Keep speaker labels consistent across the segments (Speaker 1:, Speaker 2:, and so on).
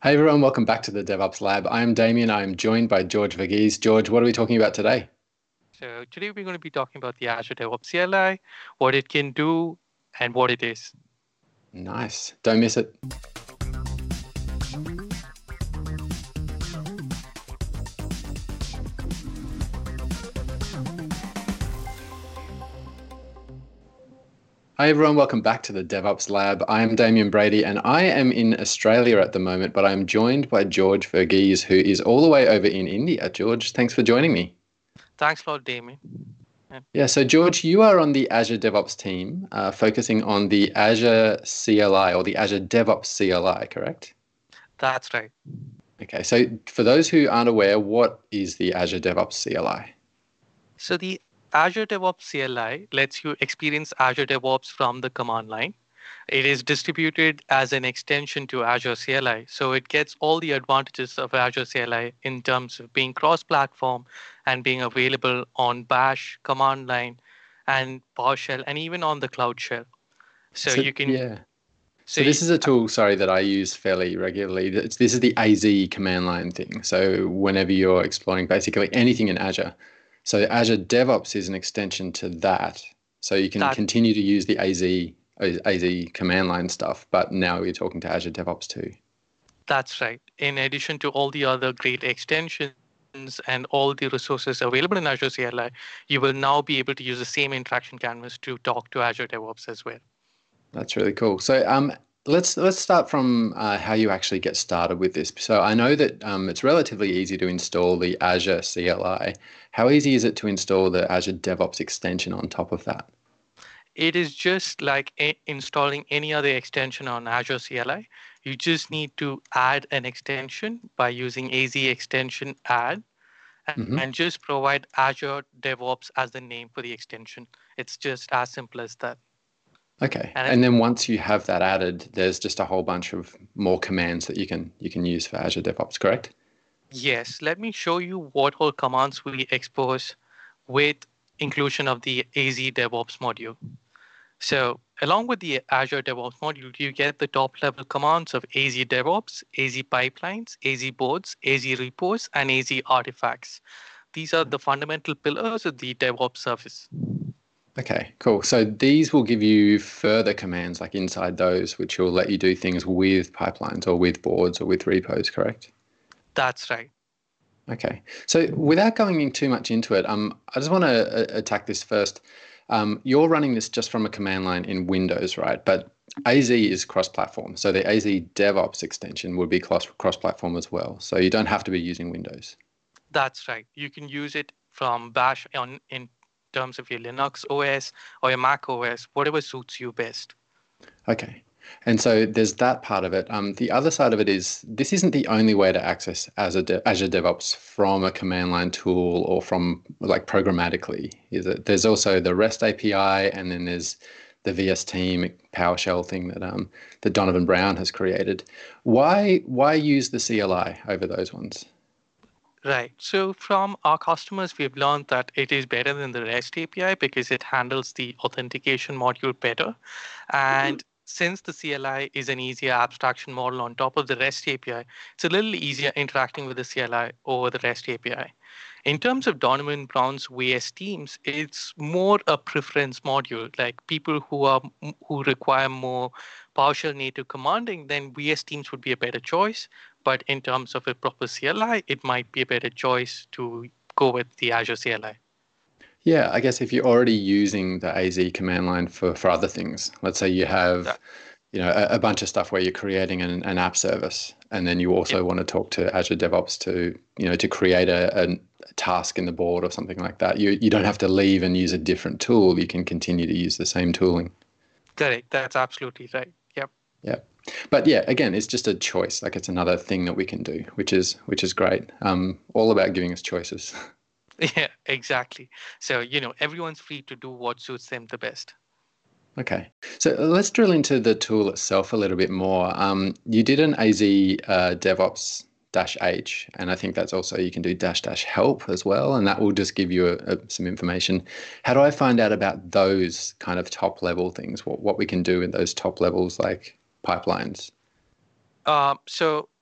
Speaker 1: Hey everyone, welcome back to the DevOps Lab. I am Damien. I am joined by George Verghese. George, what are we talking about today?
Speaker 2: So today we're going to be talking about the Azure DevOps CLI, what it can do, and what it is.
Speaker 1: Nice. Don't miss it. Hi everyone, welcome back to the DevOps Lab. I am Damien Brady and I am in Australia at the moment, but I'm joined by George Verghese, who is all the way over in India. George, thanks for joining me.
Speaker 2: Thanks a lot, Damien. And
Speaker 1: Yeah, so George, you are on the Azure DevOps team, focusing on the Azure CLI or the Azure DevOps CLI, correct?
Speaker 2: that's right.
Speaker 1: Okay, so for those who aren't aware, what is the Azure DevOps CLI?
Speaker 2: So the Azure DevOps CLI lets you experience Azure DevOps from the command line. It is distributed as an extension to Azure CLI. So it gets all the advantages of Azure CLI in terms of being cross-platform and being available on Bash, command line, and PowerShell, and even on the Cloud Shell. So
Speaker 1: So
Speaker 2: you can,
Speaker 1: yeah.
Speaker 2: so
Speaker 1: So
Speaker 2: you,
Speaker 1: this is a tool, sorry, that I use fairly regularly. This is the AZ command line thing. So whenever you're exploring basically anything in Azure, so Azure DevOps is an extension to that. So you can
Speaker 2: that
Speaker 1: continue to use the AZ command line stuff, but now you're talking to Azure DevOps too.
Speaker 2: That's right. In addition to all the other great extensions and all the resources available in Azure CLI, you will now be able to use the same interaction canvas to talk to Azure DevOps as well.
Speaker 1: That's really cool. So let's start from how you actually get started with this. So I know that it's relatively easy to install the Azure CLI. How easy is it to install the Azure DevOps extension on top of that?
Speaker 2: It is just like installing any other extension on Azure CLI. You just need to add an extension by using AZ extension add
Speaker 1: Hmm.
Speaker 2: and just provide Azure DevOps as the name for the extension. It's just as simple as that.
Speaker 1: Okay.
Speaker 2: And
Speaker 1: And then once you have that added, there's just a whole bunch of more commands that you can use for Azure DevOps, correct?
Speaker 2: yes, let me show you what all commands we expose with inclusion of the AZ DevOps module. So along with the Azure DevOps module, you get the top level commands of AZ DevOps, AZ pipelines, AZ boards, AZ repos, and AZ artifacts. These are the fundamental pillars of the DevOps service.
Speaker 1: Okay, cool. So these will give you further commands like inside those, which will let you do things with pipelines or with boards or with repos, correct?
Speaker 2: That's right.
Speaker 1: Okay. So without going in too much into it, I just want to attack this first. You're running this just from a command line in Windows, right? But AZ is cross-platform. So the AZ DevOps extension would be cross-platform as well. So you don't have to be using Windows.
Speaker 2: That's right. You can use it from Bash in terms of your Linux OS or your Mac OS, whatever suits you best.
Speaker 1: Okay. And so there's that part of it. The other side of it is this isn't the only way to access Azure DevOps from a command line tool or from like programmatically, is it? There's also the REST API, and then there's the VS Team PowerShell thing that Donovan Brown has created. Why use the CLI over those ones?
Speaker 2: Right. So from our customers, we've learned that it is better than the REST API because it handles the authentication module better. And since the CLI is an easier abstraction model on top of the REST API, it's a little easier interacting with the CLI over the REST API. In terms of Donovan Brown's VS Teams, it's more a preference module. Like people who require more PowerShell native commanding, then VS Teams would be a better choice. But in terms of a proper CLI, it might be a better choice to go with the Azure CLI.
Speaker 1: Yeah, I guess if you're already using the AZ command line for other things, let's say you have,
Speaker 2: That,
Speaker 1: a bunch of stuff where you're creating an app service, and then you
Speaker 2: yep,
Speaker 1: also want to talk to Azure DevOps to create a task in the board or something like that. You don't have to leave and use a different tool. You can continue to use the same tooling.
Speaker 2: correct. That's absolutely right. Yep.
Speaker 1: Yeah. But yeah, again, it's just a choice. Like it's another thing that we can do, which is great. All about giving us choices.
Speaker 2: Yeah, exactly. So, everyone's free to do what suits them the best.
Speaker 1: Okay, so let's drill into the tool itself a little bit more. You did an AZ DevOps dash H, and I think that's also you can do dash dash help as well, and that will just give you some information. How do I find out about those kind of top level things? What we can do in those top levels like pipelines?
Speaker 2: So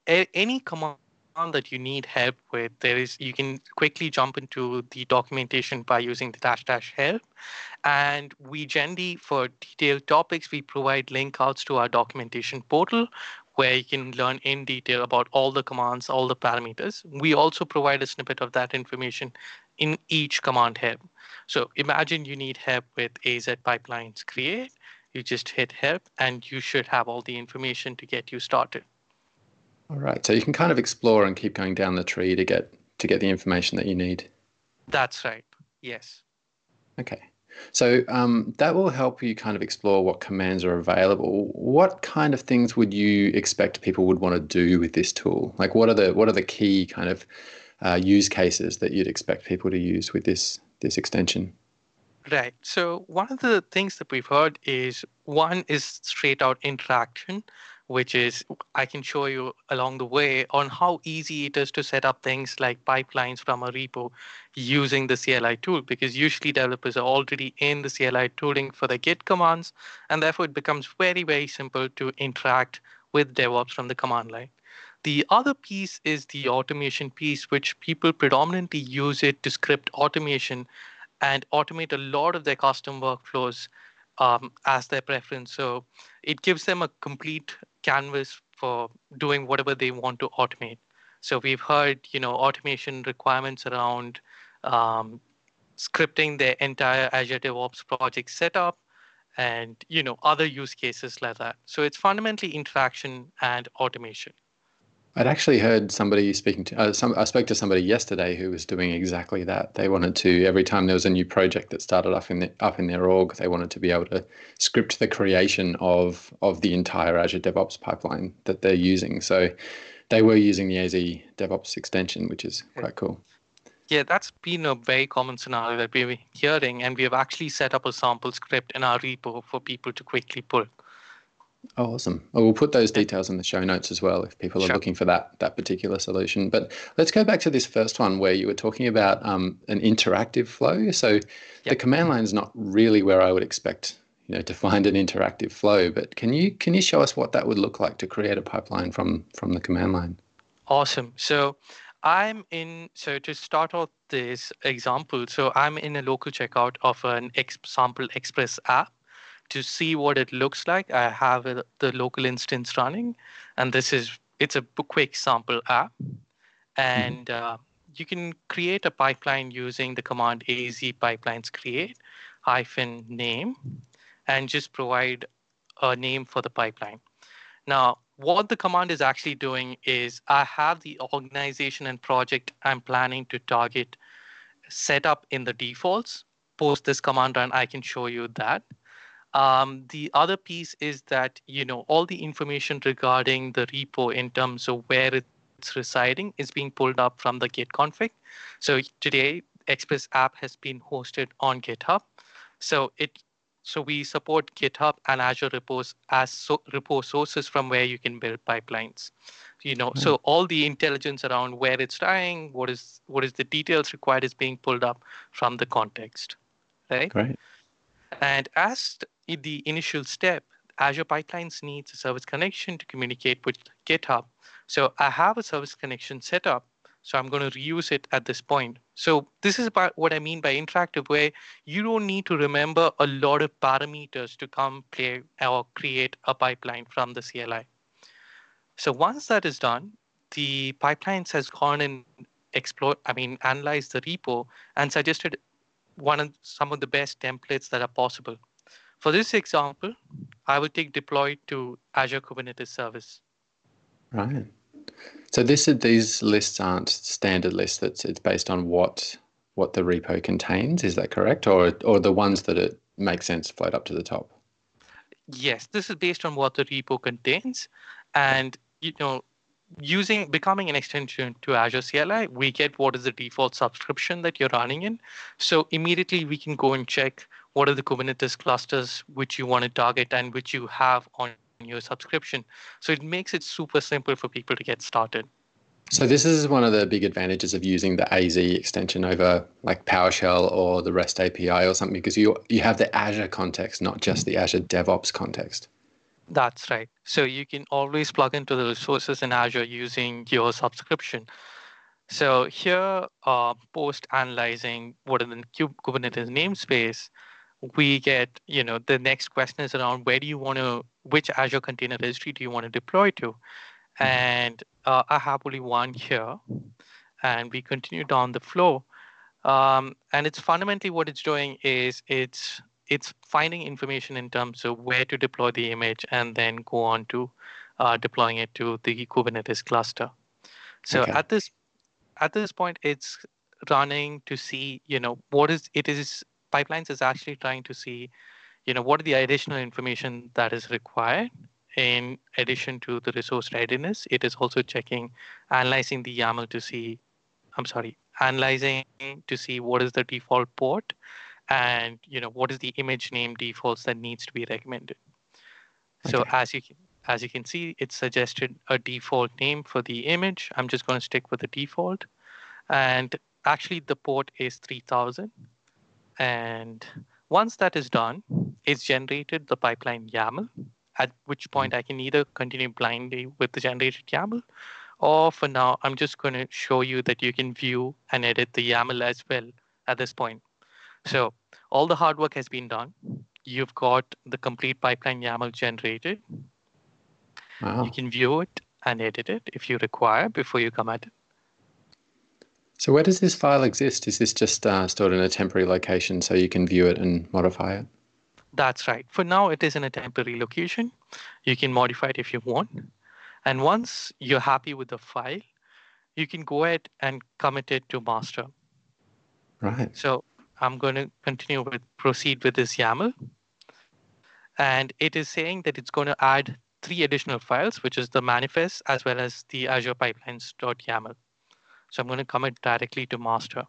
Speaker 2: any command that you need help with, you can quickly jump into the documentation by using the dash dash help. And we generally, for detailed topics, we provide link outs to our documentation portal where you can learn in detail about all the commands, all the parameters. We also provide a snippet of that information in each command help. So imagine you need help with AZ pipelines create. You just hit help and you should have all the information to get you started.
Speaker 1: All right. So you can kind of explore and keep going down the tree to get the information that you need.
Speaker 2: That's right. Yes.
Speaker 1: Okay. So that will help you kind of explore what commands are available. What kind of things would you expect people would want to do with this tool? Like what are the key kind of use cases that you'd expect people to use with this extension?
Speaker 2: Right. So one of the things that we've heard is one is straight out interaction, which is I can show you along the way on how easy it is to set up things like pipelines from a repo using the CLI tool, because usually developers are already in the CLI tooling for the Git commands, and therefore it becomes very, very simple to interact with DevOps from the command line. The other piece is the automation piece, which people predominantly use it to script automation and automate a lot of their custom workflows as their preference. So it gives them a complete canvas for doing whatever they want to automate. So we've heard, automation requirements around scripting their entire Azure DevOps project setup and, other use cases like that. So it's fundamentally interaction and automation.
Speaker 1: I'd actually heard somebody speaking to I spoke to somebody yesterday who was doing exactly that. They wanted to, every time there was a new project that started up in their org, they wanted to be able to script the creation of the entire Azure DevOps pipeline that they're using. So they were using the AZ DevOps extension, which is quite cool.
Speaker 2: Yeah, that's been a very common scenario that we've been hearing, and we have actually set up a sample script in our repo for people to quickly pull.
Speaker 1: Oh, awesome. Well, we'll put those details in the show notes as well if people are
Speaker 2: Sure.
Speaker 1: looking for that particular solution. But let's go back to this first one where you were talking about an interactive flow. So the command line is not really where I would expect, to find an interactive flow. But can you show us what that would look like to create a pipeline from the command line?
Speaker 2: Awesome. So to start off this example, so I'm in a local checkout of an sample Express app. To see what it looks like, I have the local instance running, and it's a quick sample app. And you can create a pipeline using the command az pipelines create -name and just provide a name for the pipeline. Now, what the command is actually doing is I have the organization and project I'm planning to target set up in the defaults. Post this command run, I can show you that. The other piece is that, all the information regarding the repo in terms of where it's residing is being pulled up from the Git config. So today, Express app has been hosted on GitHub. So we support GitHub and Azure repos as repo sources from where you can build pipelines. So all the intelligence around where it's lying, what is the details required is being pulled up from the context, right?
Speaker 1: Great.
Speaker 2: And as the initial step, Azure Pipelines needs a service connection to communicate with GitHub. So I have a service connection set up, so I'm going to reuse it at this point. So this is about what I mean by interactive, where you don't need to remember a lot of parameters to come play or create a pipeline from the CLI. So once that is done, the pipelines has gone and analyzed the repo and suggested some of the best templates that are possible. For this example, I will take deploy to Azure Kubernetes Service.
Speaker 1: Right. So these lists aren't standard lists. It's based on what the repo contains. Is that correct, or the ones that it makes sense float up to the top?
Speaker 2: Yes, this is based on what the repo contains, and becoming an extension to Azure CLI, we get what is the default subscription that you're running in. So immediately we can go and check what are the Kubernetes clusters which you want to target and which you have on your subscription. So it makes it super simple for people to get started.
Speaker 1: So this is one of the big advantages of using the AZ extension over like PowerShell or the REST API or something, because you have the Azure context, not just the Azure DevOps context.
Speaker 2: That's right. So you can always plug into the resources in Azure using your subscription. So here, post analyzing what is the Kubernetes namespace, we get, the next question is around which Azure Container Registry do you want to deploy to? And I have only one here, and we continue down the flow. And it's fundamentally what it's doing is it's finding information in terms of where to deploy the image and then go on to deploying it to the Kubernetes cluster. So
Speaker 1: Okay.
Speaker 2: at this point, it's running to see, pipelines is actually trying to see, what are the additional information that is required in addition to the resource readiness. It is also analyzing the YAML to see, analyzing to see what is the default port and, what is the image name defaults that needs to be recommended. So
Speaker 1: Okay.
Speaker 2: as you can see, it suggested a default name for the image. I'm just going to stick with the default. And actually, the port is 3000. And once that is done, it's generated the pipeline YAML, at which point I can either continue blindly with the generated YAML, or for now, I'm just going to show you that you can view and edit the YAML as well at this point. So all the hard work has been done. You've got the complete pipeline YAML generated.
Speaker 1: Wow.
Speaker 2: You can view it and edit it if you require before you commit it.
Speaker 1: So where does this file exist? Is this just stored in a temporary location so you can view it and modify it?
Speaker 2: That's right. For now, it is in a temporary location. You can modify it if you want. And once you're happy with the file, you can go ahead and commit it to master.
Speaker 1: Right.
Speaker 2: So I'm going to proceed with this YAML. And it is saying that it's going to add 3 additional files, which is the manifest as well as the Azure pipelines.yaml. So I'm going to commit directly to master.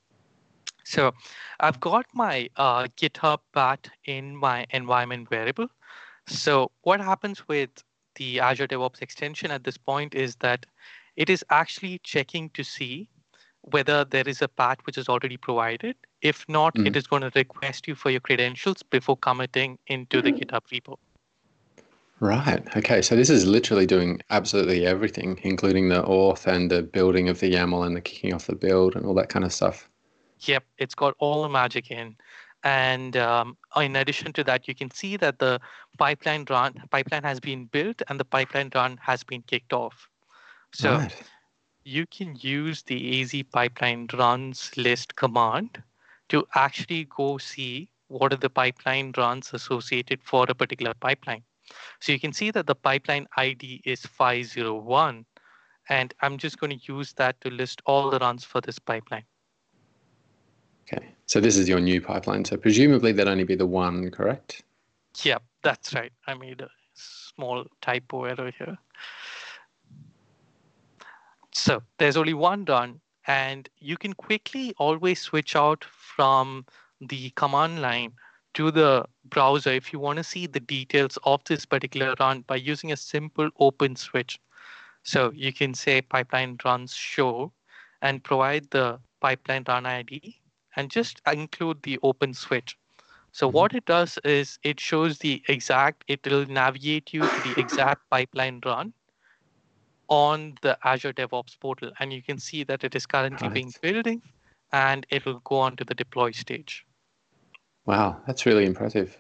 Speaker 2: So I've got my GitHub path in my environment variable. So what happens with the Azure DevOps extension at this point is that it is actually checking to see whether there is a path which is already provided. If not, it is going to request you for your credentials before committing into the GitHub repo.
Speaker 1: Right. Okay. So this is literally doing absolutely everything, including the auth and the building of the YAML and the kicking off the build and all that kind of stuff.
Speaker 2: Yep, it's got all the magic in. And in addition to that, you can see that the pipeline has been built and the pipeline run has been kicked off. So
Speaker 1: Right.
Speaker 2: you can use the AZ pipeline runs list command to actually go see what are the pipeline runs associated for a particular pipeline. So you can see that the pipeline ID is 501, and I'm just going to use that to list all the runs for this pipeline.
Speaker 1: Okay. So this is your new pipeline. So presumably that'd only be the one, correct?
Speaker 2: Yep, that's right. I made a small typo error here. So there's only one run, and you can quickly always switch out from the command line to the browser if you want to see the details of this particular run by using a simple open switch. So you can say pipeline runs show and provide the pipeline run ID and just include the open switch. So what it does is it will navigate you to the exact pipeline run on the Azure DevOps portal. And you can see that it is currently being building and it will go on to the deploy stage.
Speaker 1: Wow, that's really impressive.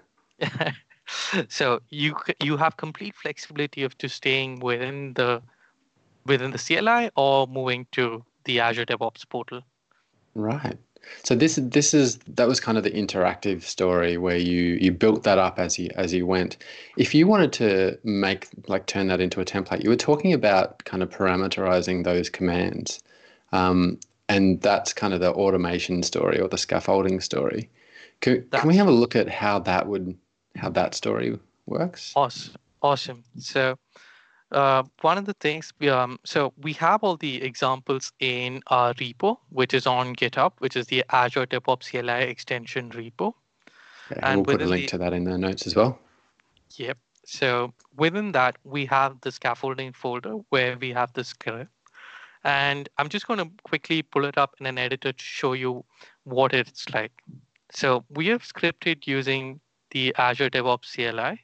Speaker 2: So you have complete flexibility of to staying within the CLI or moving to the Azure DevOps portal.
Speaker 1: Right. So that was kind of the interactive story where you built that up as you went. If you wanted to turn that into a template, you were talking about kind of parameterizing those commands, and that's kind of the automation story or the scaffolding story. Can we have a look at how that story works?
Speaker 2: Awesome. So one of the things, so we have all the examples in our repo, which is on GitHub, which is the Azure DevOps CLI extension repo.
Speaker 1: Okay, and we'll put a link to that in the notes as well.
Speaker 2: Yep. So within that, we have the scaffolding folder where we have the script. And I'm just going to quickly pull it up in an editor to show you what it's like. So we have scripted using the Azure DevOps CLI.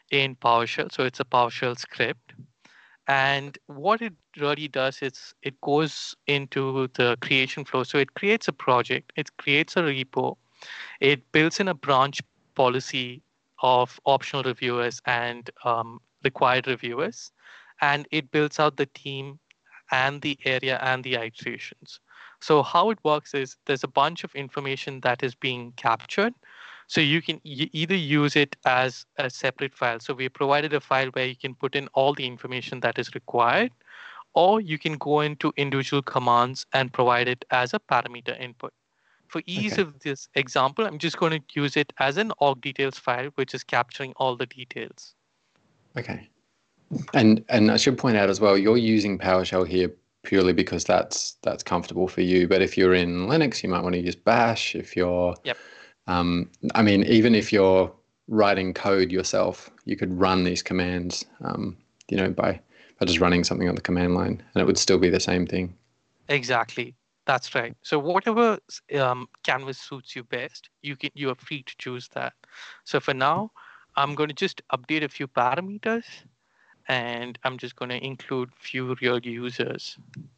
Speaker 2: in PowerShell. So it's a PowerShell script. And what it really does is it goes into the creation flow. So it creates a project, it creates a repo, it builds in a branch policy of optional reviewers and required reviewers, and it builds out the team and the area and the iterations. So how it works is there's a bunch of information that is being captured. So you can either use it as a separate file. So we provided a file where you can put in all the information that is required, or you can go into individual commands and provide it as a parameter input. For ease
Speaker 1: Okay.
Speaker 2: of this example, I'm just going to use it as an org details file, which is capturing all the details.
Speaker 1: Okay. And I should point out as well, you're using PowerShell here purely because that's comfortable for you. But if you're in Linux, you might want to use Bash. If you're,
Speaker 2: Yep.
Speaker 1: I mean, even if you're writing code yourself, you could run these commands, by just running something on the command line, and it would still be the same thing.
Speaker 2: Exactly. That's right. So whatever canvas suits you best, you are free to choose that. So for now, I'm going to just update a few parameters, and I'm just going to include few real users.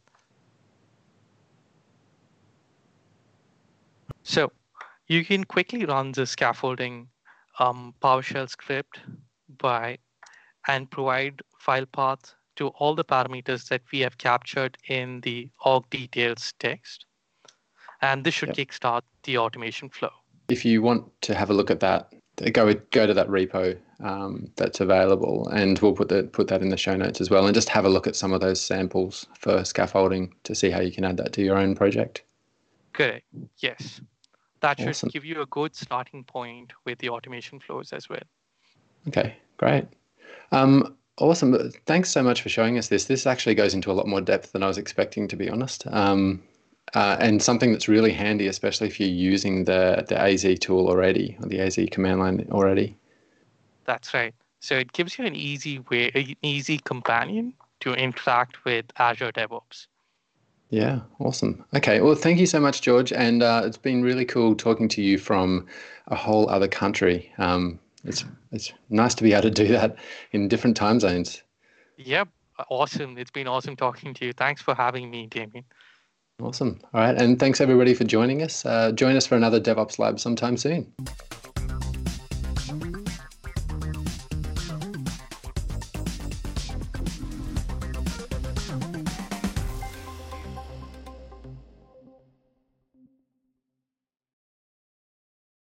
Speaker 2: So you can quickly run the scaffolding PowerShell script and provide file path to all the parameters that we have captured in the org details text. And this should kickstart the automation flow.
Speaker 1: If you want to have a look at that, go to that repo that's available, and we'll put that in the show notes as well, and just have a look at some of those samples for scaffolding to see how you can add that to your own project.
Speaker 2: Correct. Yes. That should
Speaker 1: Awesome.
Speaker 2: give you a good starting point with the automation flows as well.
Speaker 1: Okay, great. Awesome. Thanks so much for showing us this. This actually goes into a lot more depth than I was expecting, to be honest. And something that's really handy, especially if you're using the AZ tool already, or the AZ command line already.
Speaker 2: That's right. So it gives you an easy companion to interact with Azure DevOps.
Speaker 1: Yeah, awesome. Okay, well, thank you so much, George. And it's been really cool talking to you from a whole other country. It's nice to be able to do that in different time zones.
Speaker 2: Yep, awesome. It's been awesome talking to you. Thanks for having me, Damien.
Speaker 1: Awesome. All right. And thanks everybody for joining us. Join us for another DevOps Lab sometime soon.